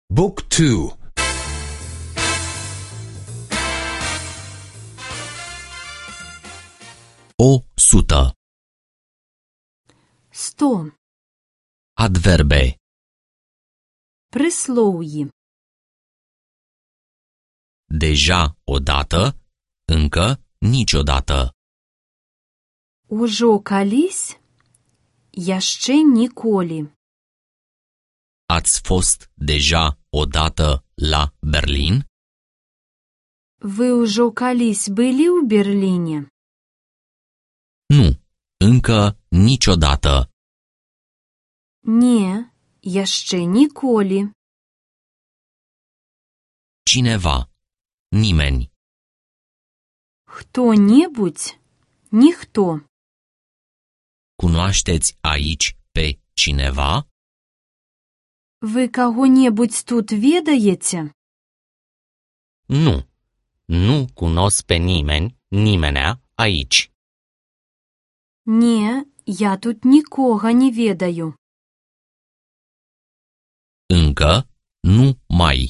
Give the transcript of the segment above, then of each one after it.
Book 2. O sută. 100. Adverbe. Прислов'ї. Deja odată, încă niciodată. Ужо калісь, яшчэ ніколі. Ați fost deja odată la Berlin? Вы ўжо калісь былі ў Берліне? Nu, încă niciodată. Не, яшчэ ніколі. Cineva. Nimeni. Хто-небудзь, ніхто. Cunoașteți aici pe cineva? Вы каго-небудзь тут ведаеце? Nu. Nu cunosc pe nimeni, nimenea aici. Не, я тут нікога не ведаю. Încă nu mai.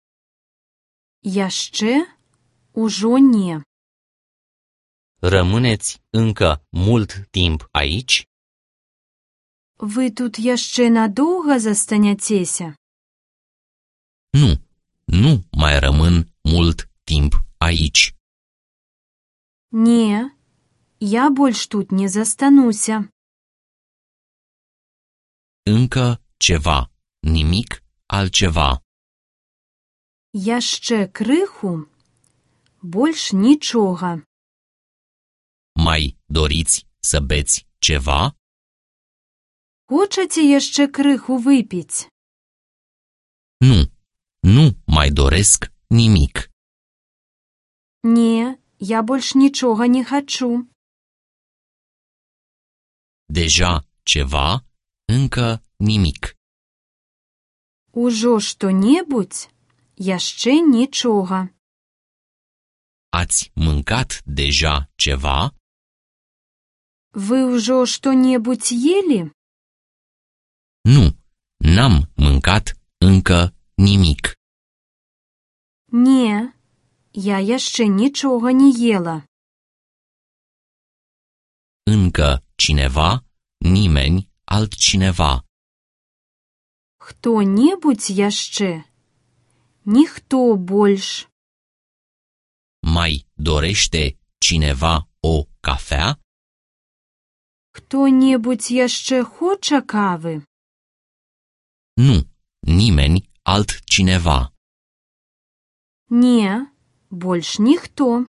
Яшчэ ужо не. Rămâneți încă mult timp aici? Вы тут яшчэ надоўга застаняцеся? Nu. Nu mai rămân mult timp aici. Не, я больш тут не застануся. Încă ceva. Nimic altceva. Яшчэ крыху, больш нічога. Mai doriți să beți ceva? Хочаце яшчэ крыху выпіць? Nu. Nu mai doresc nimic. Не, я больш нічога не хачу. Deja ceva, încă nimic. Ужо што-небудзь, яшчэ нічога. Ați mâncat deja ceva? Вы ўжо што-небудзь ели? Nu. N-am mâncat încă nimic. Не, я яшчэ нічога не ела. Încă cineva, nimeni altcineva. Хто-небудзь яшчэ? Ніхто больш. Mai dorește cineva o cafea? Хто-небудзь яшчэ хоча кавы? Nu. Nimeni altcineva. Не, больш ніхто.